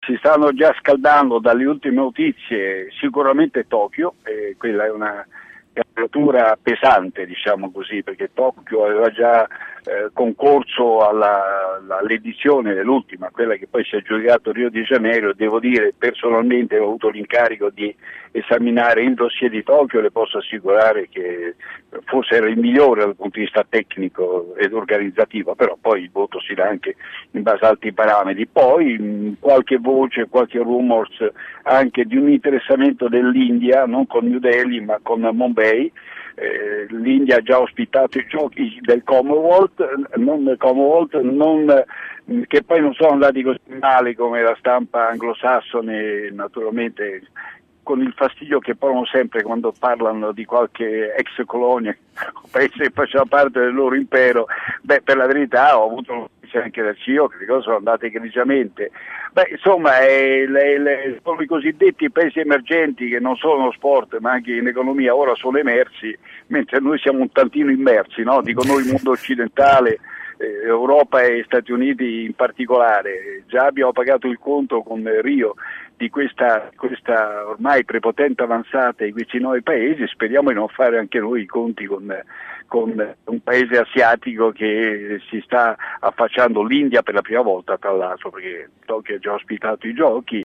Si stanno già scaldando dalle ultime notizie, sicuramente Tokyo, quella è una candidatura pesante, diciamo così, perché Tokyo aveva già concorso all'edizione dell'ultima, quella che poi si è aggiudicato Rio de Janeiro. Devo dire, personalmente ho avuto l'incarico di esaminare il dossier di Tokyo e le posso assicurare che forse era il migliore dal punto di vista tecnico ed organizzativo, però poi il voto si dà anche in base ad altri parametri. Poi qualche voce, qualche rumors anche di un interessamento dell'India, non con New Delhi ma con Mumbai. L'India ha già ospitato i giochi del Commonwealth, che poi non sono andati così male come la stampa anglosassone, naturalmente, con il fastidio che provano sempre quando parlano di qualche ex colonia o paese che faceva parte del loro impero. Per la verità ho avuto notizie anche dal CEO che le cose sono andate egregiamente. Insomma, sono i cosiddetti paesi emergenti che non solo nello sport ma anche in economia ora sono emersi, mentre noi siamo un tantino immersi, no? Dico noi, il mondo occidentale, Europa e Stati Uniti in particolare. Già abbiamo pagato il conto con Rio di questa ormai prepotente avanzata di questi nuovi paesi. Speriamo di non fare anche noi i conti con un paese asiatico che si sta affacciando, l'India per la prima volta tra l'altro, perché Tokyo ha già ospitato i giochi.